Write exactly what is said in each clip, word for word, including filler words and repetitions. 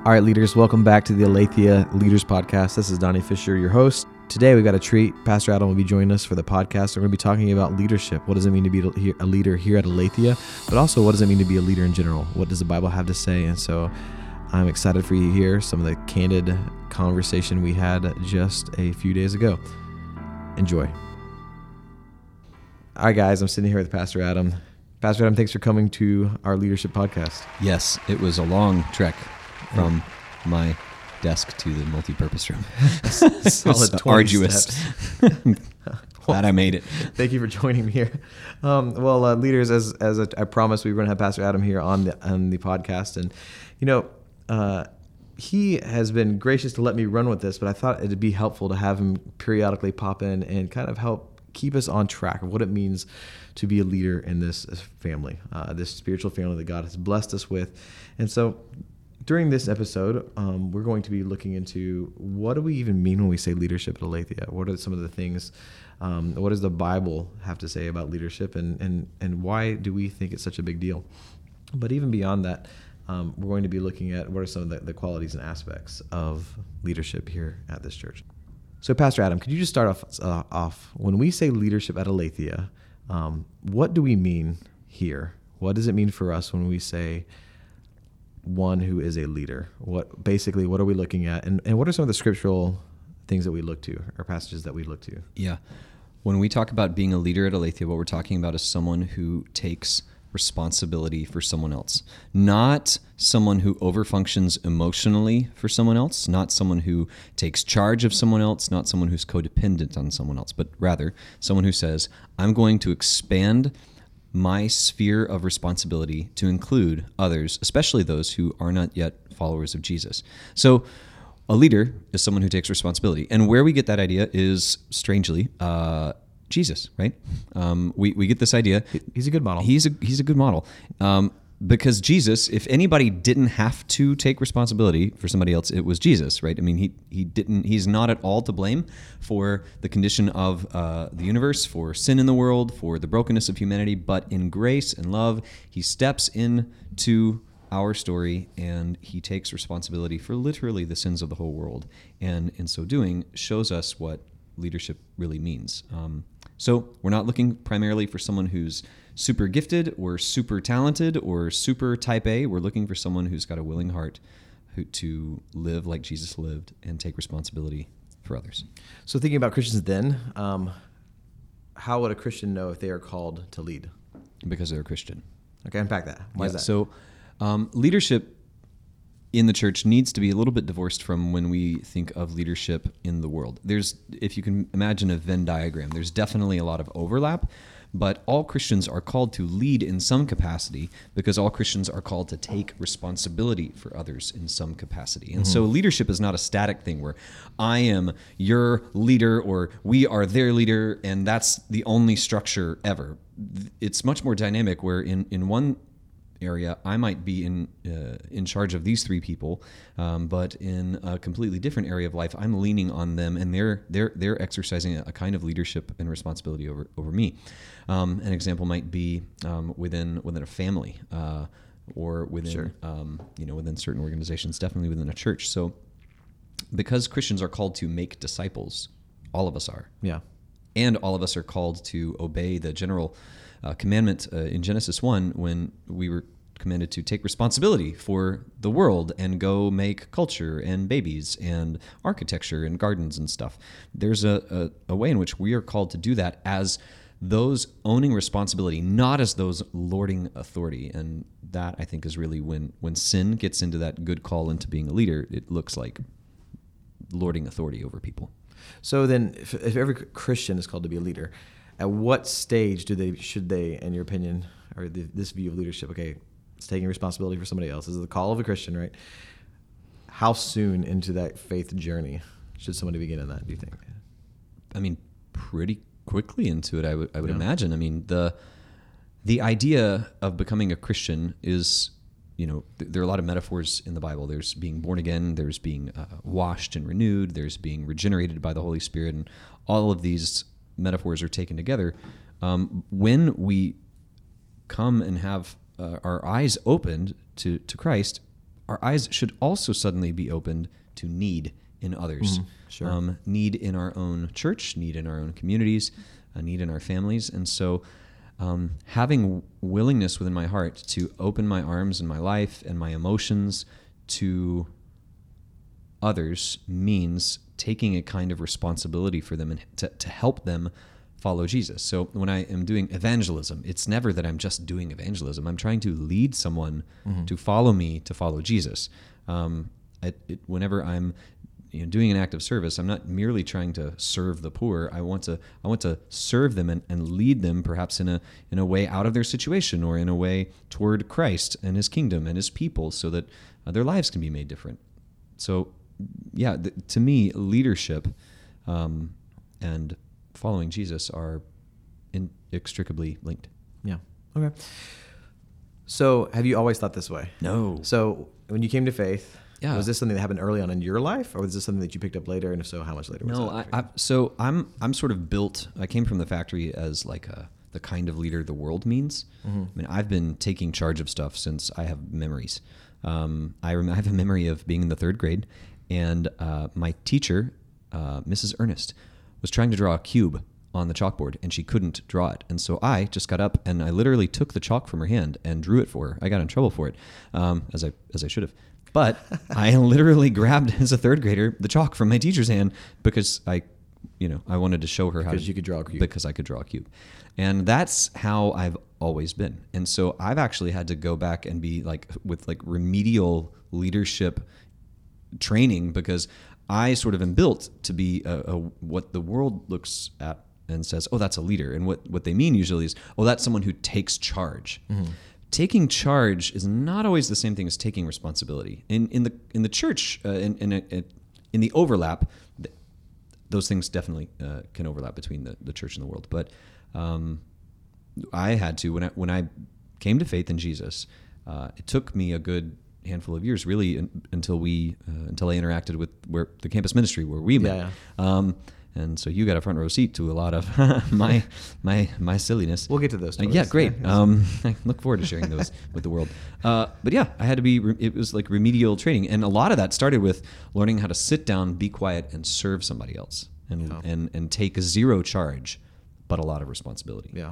All right, leaders, welcome back to the Aletheia Leaders Podcast. This is Donnie Fisher, your host. Today, we've got a treat. Pastor Adam will be joining us for the podcast. We're going to be talking about leadership. What does it mean to be a leader here at Aletheia? But also, what does it mean to be a leader in general? What does the Bible have to say? And so I'm excited for you to hear some of the candid conversation we had just a few days ago. Enjoy. All right, guys, I'm sitting here with Pastor Adam. Pastor Adam, thanks for coming to our leadership podcast. Yes, it was a long trek from my desk to the multi-purpose room. Solid twenty arduous. Steps. Glad I made it. Thank you for joining me here. Um, well, uh, leaders, as as I promised, we were going to have Pastor Adam here on the on the podcast, and you know, uh, he has been gracious to let me run with this, but I thought it'd be helpful to have him periodically pop in and kind of help keep us on track of what it means to be a leader in this family, uh, this spiritual family that God has blessed us with, and so. During this episode, um, we're going to be looking into what do we even mean when we say leadership at Aletheia? What are some of the things, um, what does the Bible have to say about leadership, and, and, and why do we think it's such a big deal? But even beyond that, um, we're going to be looking at what are some of the, the qualities and aspects of leadership here at this church. So Pastor Adam, could you just start off, uh, off when we say leadership at Aletheia, um, what do we mean here? What does it mean for us when we say one who is a leader? What basically, what are we looking at? And, and what are some of the scriptural things that we look to, or passages that we look to? Yeah. When we talk about being a leader at Aletheia, what we're talking about is someone who takes responsibility for someone else. Not someone who overfunctions emotionally for someone else, not someone who takes charge of someone else, not someone who's codependent on someone else, but rather someone who says, I'm going to expand my sphere of responsibility to include others, especially those who are not yet followers of Jesus. So a leader is someone who takes responsibility. And where we get that idea is, strangely, uh, Jesus, right? Um, we, we get this idea. He's a good model. He's a, he's a good model. Um, because Jesus, if anybody didn't have to take responsibility for somebody else, it was Jesus, right? I mean, he he didn't. He's not at all to blame for the condition of uh, the universe, for sin in the world, for the brokenness of humanity. But in grace and love, he steps into our story and he takes responsibility for literally the sins of the whole world. And in so doing, shows us what leadership really means. Um, so we're not looking primarily for someone who's super gifted or super talented or super type A. We're looking for someone who's got a willing heart who, to live like Jesus lived and take responsibility for others. So thinking about Christians then, um, how would a Christian know if they are called to lead? Because they're a Christian. Okay, unpack that. Why yeah, is that? So um, leadership in the church needs to be a little bit divorced from when we think of leadership in the world. There's, if you can imagine a Venn diagram, there's definitely a lot of overlap, but all Christians are called to lead in some capacity because all Christians are called to take responsibility for others in some capacity. And mm-hmm. so leadership is not a static thing where I am your leader or we are their leader and that's the only structure ever. It's much more dynamic where in, in one area, I might be in uh, in charge of these three people, um, but in a completely different area of life, I'm leaning on them, and they're they're they're exercising a, a kind of leadership and responsibility over over me. Um, an example might be um, within within a family, uh, or within sure. um, you know within certain organizations, definitely within a church. So, because Christians are called to make disciples, all of us are, yeah, and all of us are called to obey the general Uh, commandment uh, in Genesis one when we were commanded to take responsibility for the world and go make culture and babies and architecture and gardens and stuff. There's a, a, a way in which we are called to do that as those owning responsibility, not as those lording authority. And that, I think, is really when, when sin gets into that good call into being a leader, it looks like lording authority over people. So then if, if every Christian is called to be a leader, at what stage do they should they, in your opinion, or the, this view of leadership, okay, it's taking responsibility for somebody else. This is the call of a Christian, right? How soon into that faith journey should somebody begin in that, do you think? I mean, pretty quickly into it, I would I would yeah. imagine. I mean, the the idea of becoming a Christian is, you know, th- there are a lot of metaphors in the Bible. There's being born again, there's being uh, washed and renewed, there's being regenerated by the Holy Spirit, and all of these metaphors are taken together. Um, when we come and have uh, our eyes opened to, to Christ, our eyes should also suddenly be opened to need in others. Mhm, sure. Um, need in our own church, need in our own communities, a need in our families. And so um, having willingness within my heart to open my arms and my life and my emotions to others means taking a kind of responsibility for them and to, to help them follow Jesus. So when I am doing evangelism, it's never that I'm just doing evangelism. I'm trying to lead someone mm-hmm. to follow me, to follow Jesus. Um, it, it, whenever I'm you know, doing an act of service, I'm not merely trying to serve the poor. I want to I want to serve them and, and lead them perhaps in a in a way out of their situation or in a way toward Christ and His kingdom and His people, so that uh, their lives can be made different. So, yeah, th- to me, leadership um, and following Jesus are inextricably linked. Yeah. Okay. So, have you always thought this way? No. So, when you came to faith, yeah. was this something that happened early on in your life, or was this something that you picked up later? And if so, how much later was no, that? No, I, I, so I'm I'm sort of built. I came from the factory as like a, the kind of leader the world means. Mm-hmm. I mean, I've been taking charge of stuff since I have memories. Um, I, rem- I have a memory of being in the third grade, and uh, my teacher, uh, Missus Ernest, was trying to draw a cube on the chalkboard, and she couldn't draw it. And so I just got up and I literally took the chalk from her hand and drew it for her. I got in trouble for it, um, as I as I should have. But I literally grabbed, as a third grader, the chalk from my teacher's hand because I, you know, I wanted to show her how because to, you could draw a cube. Because I could draw a cube, and that's how I've always been. And so I've actually had to go back and be like with like remedial leadership training, because I sort of am built to be a, a, what the world looks at and says, oh, that's a leader. And what, what they mean usually is, oh, that's someone who takes charge. Mm-hmm. Taking charge is not always the same thing as taking responsibility. In in the in the church, uh, in, in, a, in the overlap, th- those things definitely uh, can overlap between the, the church and the world. But um, I had to, when I, when I came to faith in Jesus, uh, it took me a good handful of years, really, in, until we uh, until I interacted with where the campus ministry where we met. Yeah, yeah. Um, and so you got a front row seat to a lot of my my my silliness. We'll get to those stories. Uh, yeah, great. Um, I look forward to sharing those with the world. Uh, but yeah, I had to be. Re- it was like remedial training, and a lot of that started with learning how to sit down, be quiet, and serve somebody else, and yeah. and and take zero charge, but a lot of responsibility. Yeah.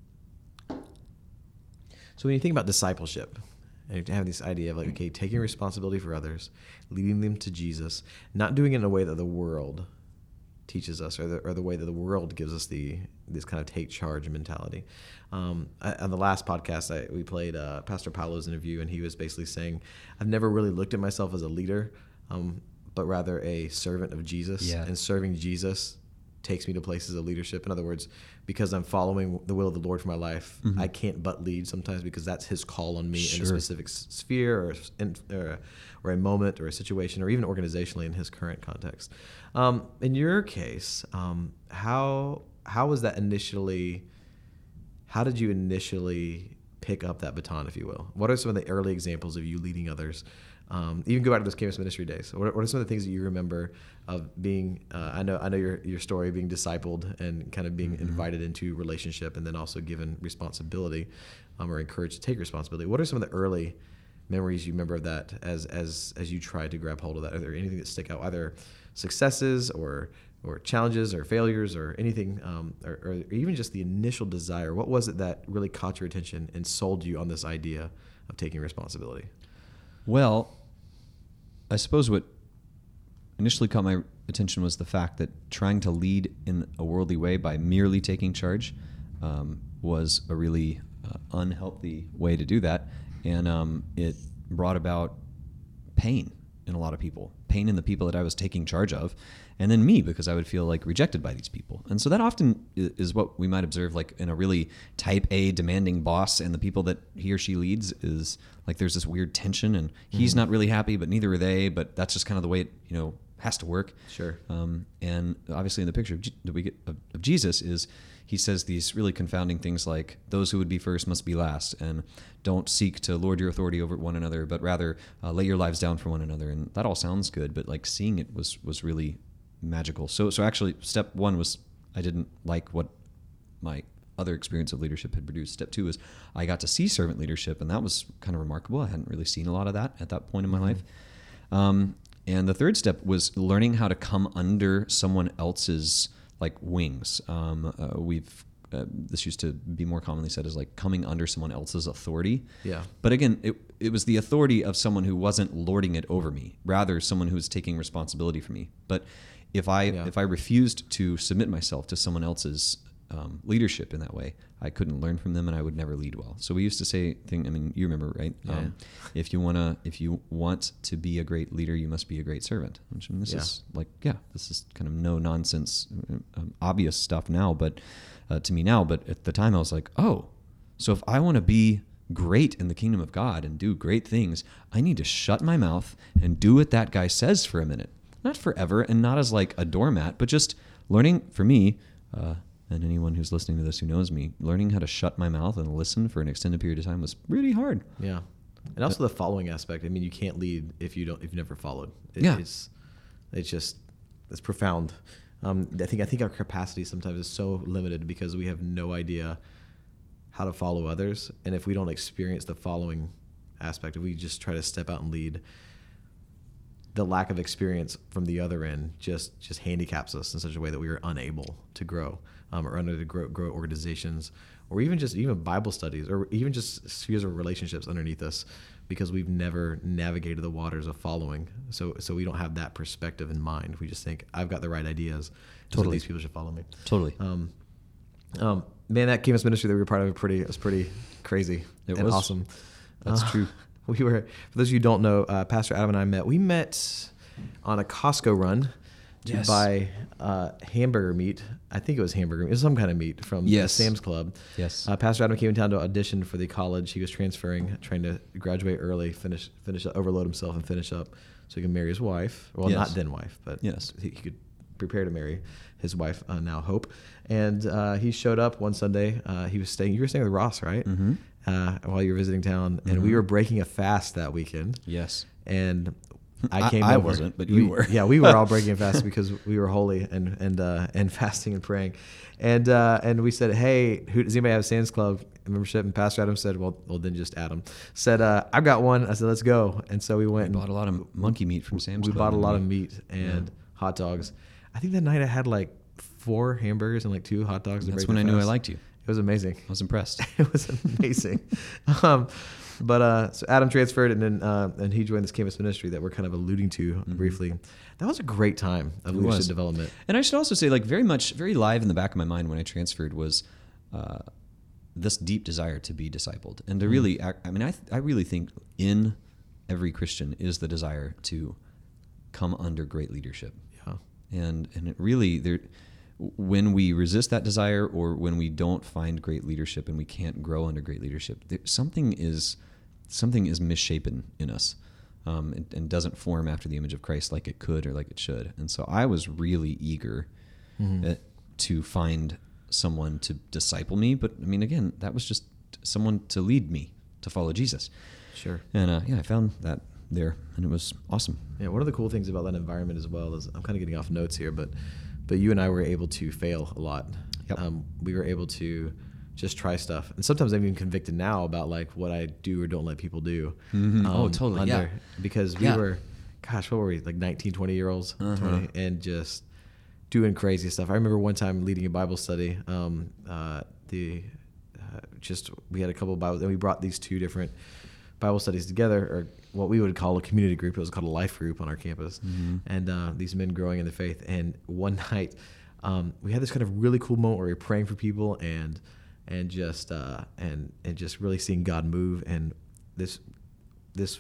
So when you think about discipleship, and you have this idea of like, okay, taking responsibility for others, leading them to Jesus, not doing it in a way that the world teaches us, or the, or the way that the world gives us the this kind of take charge mentality. Um, I, on the last podcast, I, we played uh, Pastor Paolo's interview, and he was basically saying, I've never really looked at myself as a leader, um, but rather a servant of Jesus. Yeah. And serving Jesus takes me to places of leadership. In other words, because I'm following the will of the Lord for my life, mm-hmm. I can't but lead sometimes because that's His call on me sure. in a specific sphere or, in, or, or a moment or a situation, or even organizationally in His current context. Um, in your case, um, how how was that initially? How did you initially pick up that baton, if you will? What are some of the early examples of you leading others? Um, even go back to those campus ministry days. What are, what are some of the things that you remember of being? Uh, I know, I know your your story, being discipled and kind of being mm-hmm. invited into relationship, and then also given responsibility, um, or encouraged to take responsibility. What are some of the early memories you remember of that as as as you tried to grab hold of that? Are there anything that stick out, either successes or or challenges or failures or anything, um, or, or even just the initial desire? What was it that really caught your attention and sold you on this idea of taking responsibility? Well, I suppose what initially caught my attention was the fact that trying to lead in a worldly way by merely taking charge um, was a really uh, unhealthy way to do that. And um, it brought about pain in a lot of people, pain in the people that I was taking charge of, and then me, because I would feel like rejected by these people. And so that often is what we might observe, like in a really type A demanding boss, and the people that he or she leads is like there's this weird tension, and he's mm-hmm. not really happy, but neither are they. But that's just kind of the way it, you know, has to work. Sure. Um, and obviously, in the picture of G- that we get of, of Jesus is he says these really confounding things like, "Those who would be first must be last," and "Don't seek to lord your authority over one another, but rather uh, lay your lives down for one another." And that all sounds good, but like seeing it was was really magical. So so actually, step one was I didn't like what my other experience of leadership had produced. Step two was I got to see servant leadership, and that was kind of remarkable. I hadn't really seen a lot of that at that point in my mm-hmm. life. Um, and the third step was learning how to come under someone else's like wings. Um, uh, we've uh, this used to be more commonly said as like coming under someone else's authority. Yeah. But again, it it was the authority of someone who wasn't lording it over me, rather someone who was taking responsibility for me. But if I yeah. if I refused to submit myself to someone else's um, leadership in that way, I couldn't learn from them, and I would never lead well. So we used to say, thing. I mean, you remember, right? Yeah. Um, if you wanna, if you want to be a great leader, you must be a great servant. Which, I mean, this yeah. is like, yeah, this is kind of no nonsense, um, obvious stuff now, but uh, to me now. But at the time, I was like, oh, so if I want to be great in the kingdom of God and do great things, I need to shut my mouth and do what that guy says for a minute. Not forever, and not as like a doormat, but just learning for me, uh, and anyone who's listening to this who knows me, learning how to shut my mouth and listen for an extended period of time was really hard. Yeah, and also the following aspect. I mean, you can't lead if you don't, if you've never followed. It, yeah, it's it's just it's profound. Um, I think I think our capacity sometimes is so limited because we have no idea how to follow others, and if we don't experience the following aspect, if we just try to step out and lead, the lack of experience from the other end just just handicaps us in such a way that we are unable to grow, um, or unable to grow, grow organizations, or even just even Bible studies, or even just spheres of relationships underneath us, because we've never navigated the waters of following. So so we don't have that perspective in mind. We just think I've got the right ideas, totally. So these people should follow me. Totally. Um, um, man, that campus ministry that we were part of, pretty it was pretty crazy it and was awesome. That's uh, true. We were, for those of you who don't know, uh, Pastor Adam and I met. We met on a Costco run to yes. buy uh, hamburger meat. I think it was hamburger meat. It was some kind of meat from yes. the Sam's Club. Yes. Uh, Pastor Adam came in town to audition for the college. He was transferring, trying to graduate early, finish, finish, overload himself and finish up so he can marry his wife. Well, yes. not then wife, but yes. he, he could prepare to marry his wife, uh, now Hope. And uh, he showed up one Sunday. Uh, he was staying, you were staying with Ross, right? Mm-hmm. Uh, while you were visiting town, and mm-hmm. we were breaking a fast that weekend. Yes. And I came I, I over. wasn't, but we, you were. Yeah, we were all breaking a fast because we were holy and and uh, and fasting and praying. And uh, and we said, hey, who, does anybody have a Sam's Club membership? And Pastor Adam said, well, well then just Adam. Said, uh, I've got one. I said, let's go. And so we went. We bought a lot of monkey meat from Sam's we Club. We bought a lot of meat and yeah. hot dogs. I think that night I had like four hamburgers and like two hot dogs. That's when I knew I liked you. It was amazing. I was impressed. It was amazing. um, but uh, so Adam transferred, and then uh, and he joined this campus ministry that we're kind of alluding to mm-hmm. briefly. That was a great time of it leadership was. development. And I should also say, like, very much, very live in the back of my mind when I transferred was uh, this deep desire to be discipled, and to mm-hmm. really, act, I mean, I I really think in every Christian is the desire to come under great leadership. Yeah. And and it really there. When we resist that desire, or when we don't find great leadership and we can't grow under great leadership, there, something is something is misshapen in us, um, and, and doesn't form after the image of Christ like it could or like it should. And so I was really eager mm-hmm. uh, to find someone to disciple me. But I mean, again, that was just someone to lead me to follow Jesus. Sure. And uh, yeah, I found that there, and it was awesome. Yeah, one of the cool things about that environment as well is, I'm kind of getting off notes here, but but you and I were able to fail a lot. Yep. Um, we were able to just try stuff. And sometimes I'm even convicted now about like what I do or don't let people do. Mm-hmm. Um, oh, totally. Under, yeah. Because we yeah. were, gosh, what were we, like nineteen, twenty year olds, uh-huh. twenty, and just doing crazy stuff. I remember one time leading a Bible study. Um, uh, the uh, just we had a couple of Bibles, and we brought these two different Bible studies together, or what we would call a community group. It was called a life group on our campus. Mm-hmm. And uh, these men growing in the faith. And one night, um, we had this kind of really cool moment where we were praying for people and and just uh, and and just really seeing God move. And this this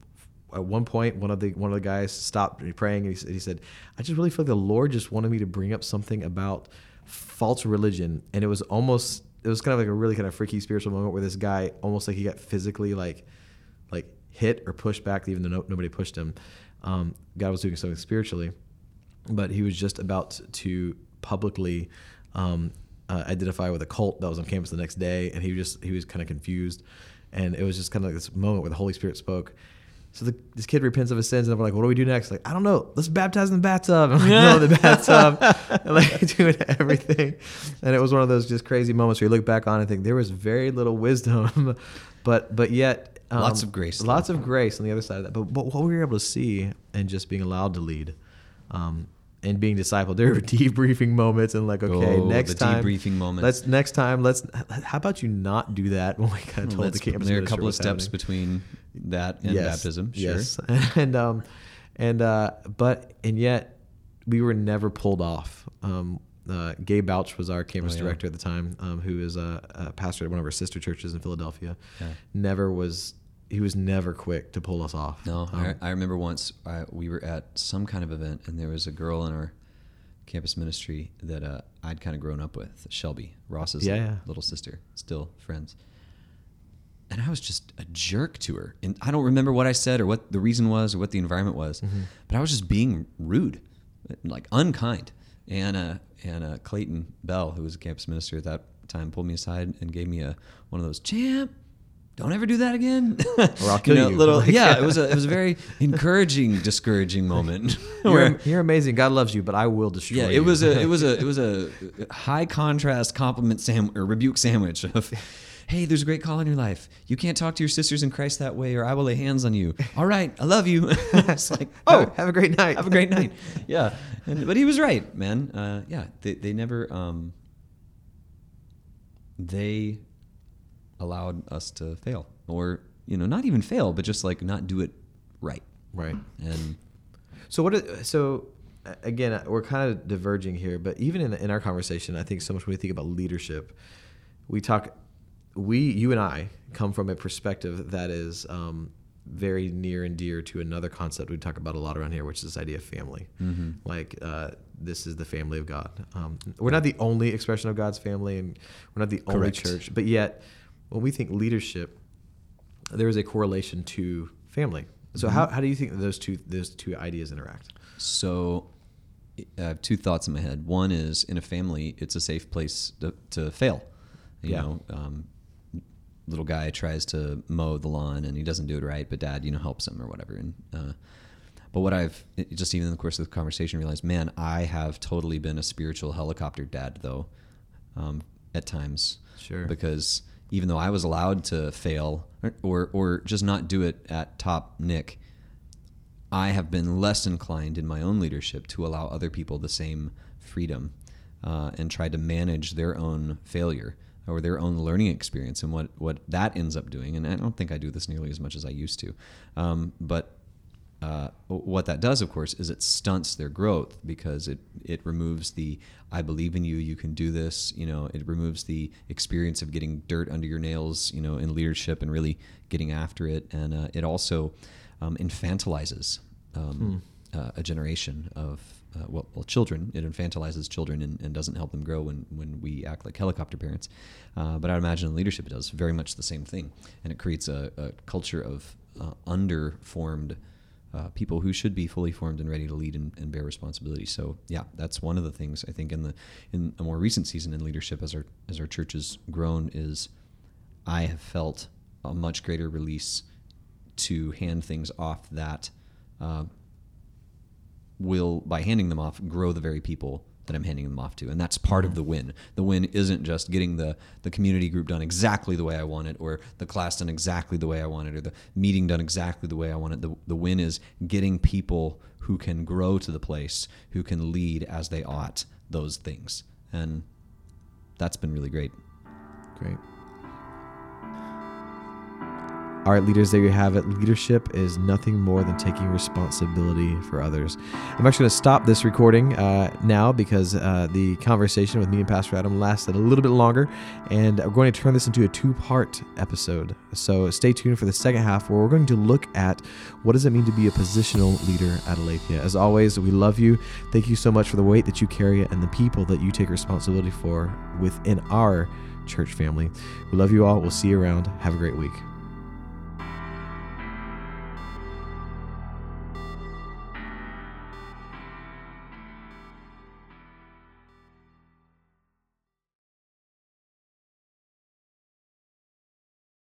at one point, one of the one of the guys stopped praying, and he, he said, "I just really feel like the Lord just wanted me to bring up something about false religion." And it was almost it was kind of like a really kind of freaky spiritual moment where this guy almost like he got physically like like hit or pushed back, even though no, nobody pushed him. Um, God was doing something spiritually, but he was just about to publicly um, uh, identify with a cult that was on campus the next day, and he just he was kind of confused, and it was just kind of like this moment where the Holy Spirit spoke, So the, this kid repents of his sins, and we're like, what do we do next? Like, I don't know. Let's baptize in the bathtub. And like, no, the bathtub. And like doing everything. And it was one of those just crazy moments where you look back on and think there was very little wisdom, but but yet um, lots of grace. Lots of grace on the other side of that. But, but what we were able to see and just being allowed to lead. Um, and being discipled, there were debriefing moments and like, okay, oh, next the time, debriefing moments. Let's next time, let's. How about you not do that when we kind of told Let's, the campus there are a couple of minister steps what's between that and Yes, baptism. Sure. Yes, and um, and uh, but and yet we were never pulled off. Um, uh, Gabe Bouch was our campus Oh, yeah. director at the time, um, who is a, a pastor at one of our sister churches in Philadelphia. Yeah. Never was. He was never quick to pull us off. No, Um, I, I remember once I, we were at some kind of event, and there was a girl in our campus ministry that uh, I'd kind of grown up with, Shelby, Ross's Yeah, little, yeah. little sister, still friends. And I was just a jerk to her. And I don't remember what I said or what the reason was or what the environment was, Mm-hmm. but I was just being rude, like unkind. And, uh, and uh, Clayton Bell, who was a campus minister at that time, pulled me aside and gave me a one of those, champ, don't ever do that again. Or I'll kill you. Little, Like, yeah, it was a it was a very encouraging, discouraging moment. where- You're, you're amazing. God loves you, but I will destroy you. yeah, it was a it was a it was a high contrast compliment sam or rebuke sandwich of, hey, there's a great call in your life. You can't talk to your sisters in Christ that way, or I will lay hands on you. All right, I love you. It's like, Oh, oh, have a great night. have a great night. Yeah, and, but he was right, man. Uh, yeah, they they never um, they allowed us to fail, or you know, not even fail, but just like not do it right. Right. And So what? Is, so uh, again, uh, we're kind of diverging here, but even in in our conversation, I think so much when we think about leadership, we talk. We, you and I, come from a perspective that is um, very near and dear to another concept we talk about a lot around here, which is this idea of family. mm-hmm. Like uh, this is the family of God. Um, we're not the only expression of God's family, and we're not the only Correct. church. But yet, when we think leadership, there is a correlation to family. So Mm-hmm. how, how do you think that those two those two ideas interact? So I have two thoughts in my head. One is, in a family, it's a safe place to, to fail. You Yeah. know, um, little guy tries to mow the lawn and he doesn't do it right, but dad, you know, helps him or whatever. And uh, but what I've it, just even in the course of the conversation realized, man, I have totally been a spiritual helicopter dad though, um, at times. Sure. Because even though I was allowed to fail or or, or just not do it at top Nick, I have been less inclined in my own leadership to allow other people the same freedom uh, and try to manage their own failure or their own learning experience and what, what that ends up doing. And I don't think I do this nearly as much as I used to. Um, but uh, what that does, of course, is it stunts their growth because it, it removes the, I believe in you, you can do this. You know, it removes the experience of getting dirt under your nails, you know, in leadership and really getting after it. And uh, it also um, infantilizes um, hmm. uh, a generation of Uh, well, well, children. It infantilizes children and, and doesn't help them grow when, when we act like helicopter parents. Uh, but I'd imagine in leadership it does very much the same thing. And it creates a, a culture of uh, under-formed uh, people who should be fully formed and ready to lead and, and bear responsibility. So, yeah, that's one of the things I think in the in a more recent season in leadership as our as our church has grown is I have felt a much greater release to hand things off that uh, will, by handing them off, grow the very people that I'm handing them off to. And that's part of the win. The win isn't just getting the, the community group done exactly the way I want it, or the class done exactly the way I want it, or the meeting done exactly the way I want it. The, the win is getting people who can grow to the place, who can lead as they ought those things. And that's been really great. Great. All right, leaders, there you have it. Leadership is nothing more than taking responsibility for others. I'm actually going to stop this recording uh, now because uh, the conversation with me and Pastor Adam lasted a little bit longer, and we're going to turn this into a two-part episode. So stay tuned for the second half where we're going to look at what does it mean to be a positional leader at Aletheia. As always, we love you. Thank you so much for the weight that you carry and the people that you take responsibility for within our church family. We love you all. We'll see you around. Have a great week.